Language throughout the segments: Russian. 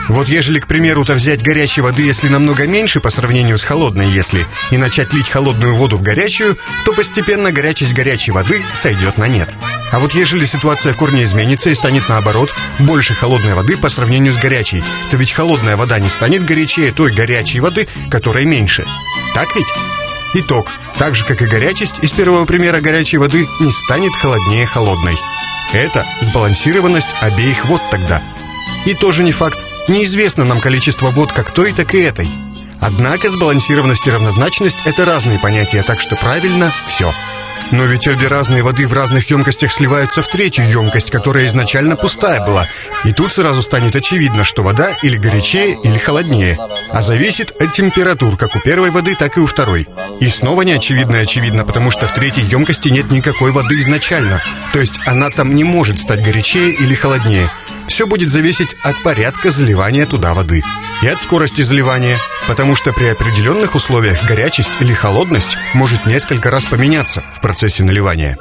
Вот ежели, к примеру-то, взять горячей воды, если намного меньше по сравнению с холодной, если, и начать лить холодную воду в горячую, то постепенно горячесть горячей воды сойдет на нет. А вот ежели ситуация в корне изменится и станет наоборот, больше холодной воды по сравнению с горячей, то ведь холодная вода не станет горячее той горячей воды, которой меньше. Так ведь? Итог. Так же, как и горячесть, из первого примера горячей воды не станет холоднее холодной. Это сбалансированность обеих вод тогда. И тоже не факт. Неизвестно нам количество вод как той, так и этой. Однако сбалансированность и равнозначность – это разные понятия, так что правильно все. Но ведь обе разные воды в разных емкостях сливаются в третью емкость, которая изначально пустая была. И тут сразу станет очевидно, что вода или горячее, или холоднее. А зависит от температур, как у первой воды, так и у второй. И снова не очевидно, потому что в третьей емкости нет никакой воды изначально. То есть она там не может стать горячее или холоднее. Все будет зависеть от порядка заливания туда воды. И от скорости заливания, потому что при определенных условиях горячесть или холодность может несколько раз поменяться в процессе наливания.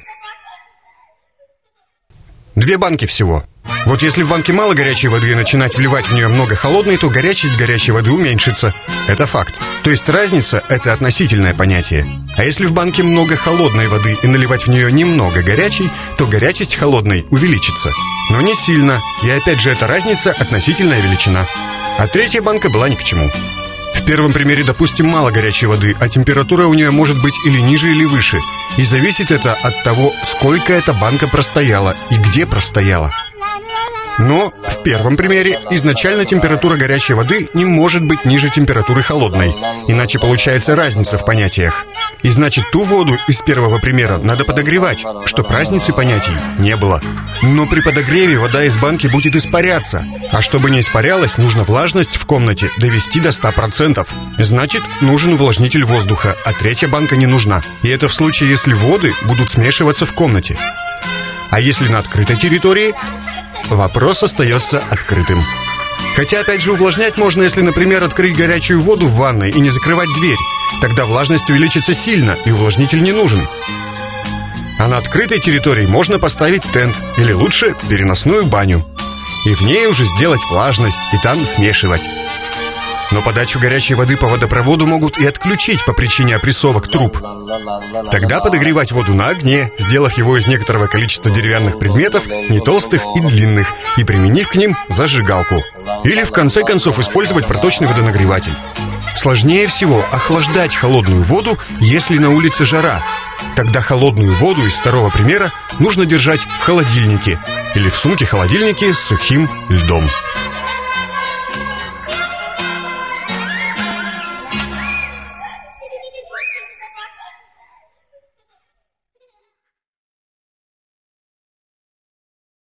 2 банки всего. Вот если в банке мало горячей воды и начинать вливать в нее много холодной, то горячесть горячей воды уменьшится. Это факт. То есть разница – это относительное понятие. А если в банке много холодной воды и наливать в нее немного горячей, то горячесть холодной увеличится. Но не сильно. И опять же, эта разница – относительная величина. А третья банка была ни к чему. В первом примере, допустим, мало горячей воды, а температура у нее может быть или ниже, или выше. И зависит это от того, сколько эта банка простояла и где простояла. Но в первом примере изначально температура горячей воды не может быть ниже температуры холодной. Иначе получается разница в понятиях. И значит, ту воду из первого примера надо подогревать, чтоб разницы понятий не было. Но при подогреве вода из банки будет испаряться. А чтобы не испарялась, нужно влажность в комнате довести до 100%. Значит, нужен увлажнитель воздуха, а третья банка не нужна. И это в случае, если воды будут смешиваться в комнате. А если на открытой территории, вопрос остается открытым. Хотя, опять же, увлажнять можно, если, например, открыть горячую воду в ванной и не закрывать дверь. Тогда влажность увеличится сильно, и увлажнитель не нужен. А на открытой территории можно поставить тент, или лучше переносную баню. И в ней уже сделать влажность, и там смешивать. Но подачу горячей воды по водопроводу могут и отключить по причине опрессовок труб. Тогда подогревать воду на огне, сделав его из некоторого количества деревянных предметов, не толстых и длинных, и применив к ним зажигалку. Или, в конце концов, использовать проточный водонагреватель. Сложнее всего охлаждать холодную воду, если на улице жара. Тогда холодную воду из второго примера нужно держать в холодильнике или в сумке-холодильнике с сухим льдом.